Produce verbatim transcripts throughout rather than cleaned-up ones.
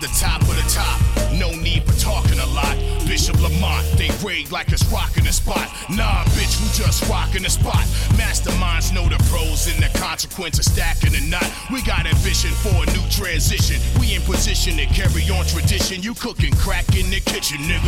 the top of the top. No need for talking a lot. Bishop Lamont, they raid like it's rocking the spot. Nah, bitch, we just rocking the spot. Masterminds know the pros and the consequence of stacking the knot. We got ambition for a new transition. We in position to carry on tradition. You cooking crack in the kitchen, nigga.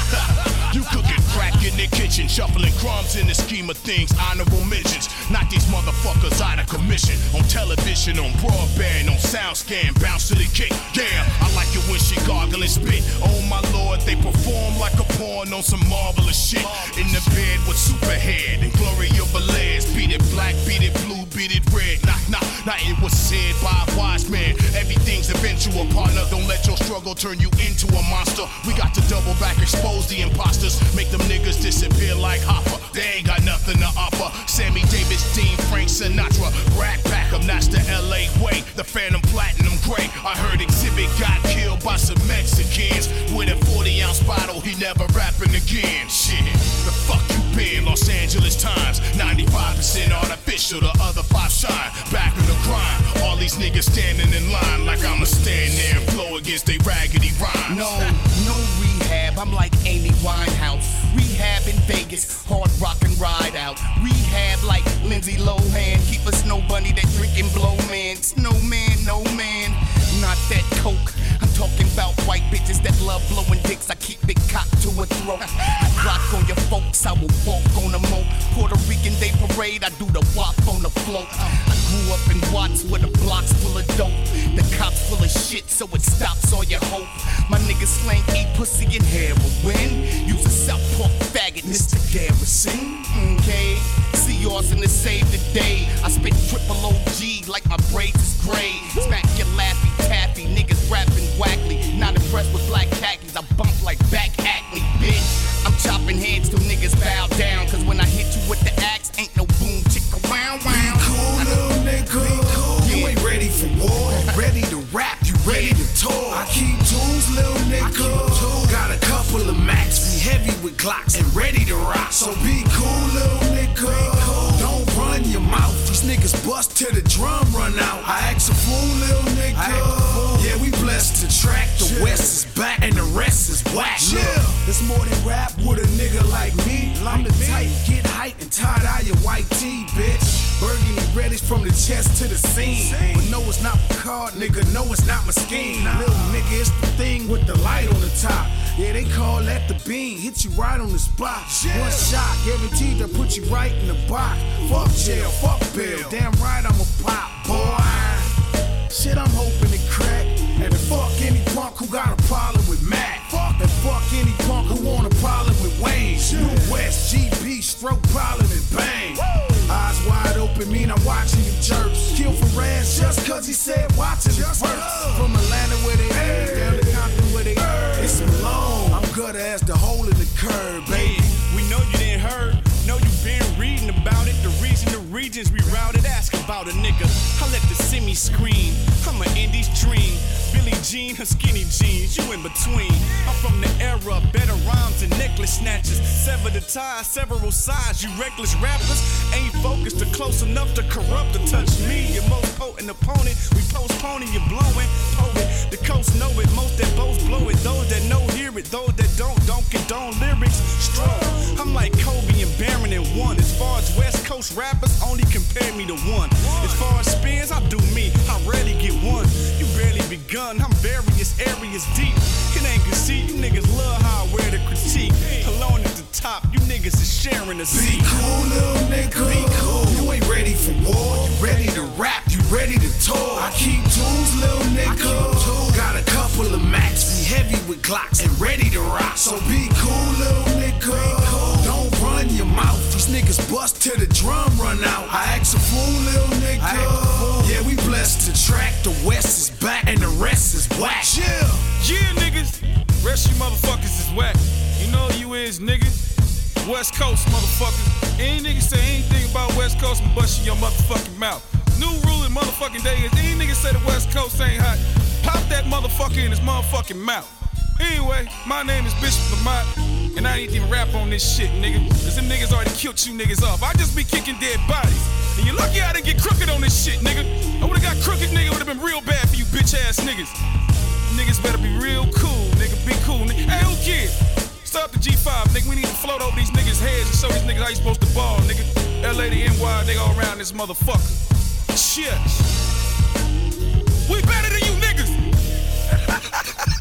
You cooking crack in the kitchen, shuffling crumbs in the scheme of things. Honorable mentions, not these motherfuckers out of commission. On television, on broadband, on sound scan, bounce to the kick. Yeah, I like it when she gargle and spit. Oh my lord, they perform like a porn on some marvelous shit. In the bed with Superhead and Gloria Velez. Beat it black, beat it blue, beat it red. Nah, nah, nah, it was said by a wise man. Everything's eventual, partner. Don't let your struggle turn you into a monster. We got to double back, expose the imposters. Make them niggas disappear like Hopper. They ain't got nothing to offer. Sammy Davis, Dean, Frank Sinatra. Rat pack 'em, that's the L A way. The Phantom Platinum Gray. I heard Exhibit got killed by some Mexicans. With a forty ounce bottle, he never rapping again. Shit, the fuck you been? Los Angeles Times. ninety-five percent artificial, the other five shine. Back in the grind. All these niggas standing in line like I'ma stand there and flow against they raggedy rhymes. No, no rehab, I'm like Amy Winehouse. Rehab in Vegas, hard rock and ride out. Rehab like Lindsay Lohan. Keep us no bunny that drinking blow, man. Snowman, no man, not that coke. I'm talking about white bitches that love blowing dicks. I keep it cocked to a throat. I rock on your folks, I will walk on the moat. Puerto Rican Day Parade, I do the wop on the float. I grew up in Watts where the block's full of dope. The cops full of shit, so it stops all your hope. My niggas slang eat pussy and heroin. Use a South Park faggot, Mister Garrison. Okay, see yours in the save the day. I spit triple O G like my braids is gray. Smack your laffy taffy, niggas rapping wackly. Not impressed with black khakis, I bump like back acne, bitch. I'm chopping heads till niggas bow down. Cause when I hit you with the axe, ain't no boom chicka wow wow. Be cool, little nigga. Cool. You ain't ready for war. Ready to rap, you ready to tour. I keep tools, little nigga. I keep tools. Got a couple of Macs, we heavy with Glocks and ready to rock. So be cool, little nigga. Cool. Don't run your mouth. These niggas bust till the drum run out. I act a fool, little nigga. Yeah, we blessed to track. The yeah. West is back and the rest is whack. Yeah, it's more than rap with a nigga like me. I'm the type, get hype and tie-dye your white tee, bitch. Burgundy reddish from the chest to the scene. But no, it's not my card, nigga. No, it's not my scheme. Little nigga, it's the thing with the light on the top. Yeah, they call that the beam. Hit you right on the spot. One shot, guaranteed to put you right in the box. Fuck jail, fuck bail. Damn right, I'm a pop, boy. Shit, I'm hoping to crack. And fuck any punk who got a problem with Mac. Fuck and fuck any punk who want a problem with Wayne. New West, G B, stroke problem and bang. Woo! Eyes wide open, mean I'm watching you jerks. Kill for ass just cause he said watching his verse. From Atlanta where they hey. Down to Compton where they hey. It's Malone. I'm gutter as the hole in the curb, baby. Yeah, we know you didn't heard. Know you been reading about it. The reason the regions we routed, ask about a nigga. I let the semi scream. I'm an indie's dream. Billie Jean, her skinny jeans, you in between. I'm from the era, better rhymes and necklace snatches. Sever the ties, several sides. You reckless rappers ain't focused or close enough to corrupt or touch me. Your most potent opponent, we postponing, you blowing. Poet, the coast know it. Most that both blow it. Those that know hear it. Those that don't, don't condone lyrics. Strong. I'm like Kobe and Baron in one. As far as West Coast rappers, only compare me to one. As far as spins, I do me. I rarely get one. You barely begun. I'm various areas deep. It ain't conceit. You niggas love how I wear the critique. Alone at the top, you niggas is sharing the seat. Be cool, little nigga. Be cool. You ain't ready for war. You ready to rap. You ready to tour. I keep tools, little nigga. I keep tools. Got a couple of Macs. We heavy with Glocks and ready to rock. So be cool, little nigga. Be cool. Don't run your mouth. These niggas bust till the drum run out. I act a fool, little nigga. Yeah, we blessed to track. The West is back and the rest is whack. Yeah, yeah, niggas. Rest you motherfuckers is whack. You know who you is, nigga. West Coast motherfuckers. Any nigga say anything about West Coast and bust in your motherfucking mouth. New rule in motherfucking day is any nigga say the West Coast ain't hot, pop that motherfucker in his motherfucking mouth. Anyway, my name is Bishop Lamont, and I ain't even rap on this shit, nigga. Cause them niggas already killed you niggas off. I just be kicking dead bodies. And you're lucky I didn't get crooked on this shit, nigga. I would've got crooked, nigga, it would've been real bad for you bitch ass niggas. Niggas better be real cool, nigga. Be cool, nigga. Hey, who cares? Start the G five, nigga. We need to float over these niggas' heads and show these niggas how you supposed to ball, nigga. L A to N Y, they all around this motherfucker. Shit. We better than you niggas.